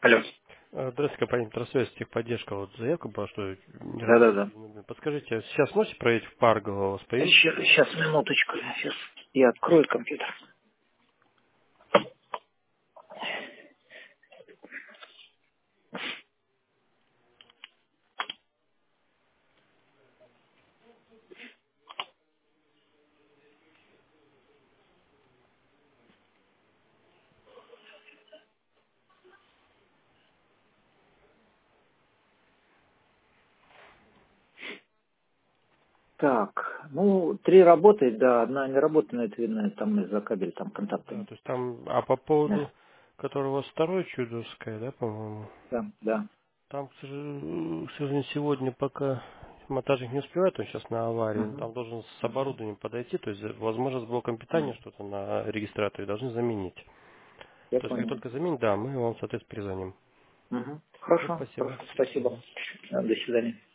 Алло. Здравствуйте, компания «Тросвязь», техподдержка. Вот заявка была, что не работает. Да-да-да. Подскажите, сейчас можете проверить в Парго, у вас появился? Сейчас, минуточку. Сейчас я открою компьютер. Так, ну, 3 работает, да, одна не работает, но это видно, там из-за кабеля, там контакты. Да, то есть там, а по Да, поводу, который у вас второй чудовская, да, по-моему, да, да. там, к сожалению, сегодня пока монтажник не успевает, он сейчас на аварии, он Угу, там должен с угу. оборудованием подойти, то есть, возможно, с блоком питания что-то на регистраторе должны заменить. Я То есть, как понял. только заменить, да, мы вам, соответственно, перезвоним. Угу. Все, Хорошо, спасибо. хорошо, До спасибо. свидания. До свидания.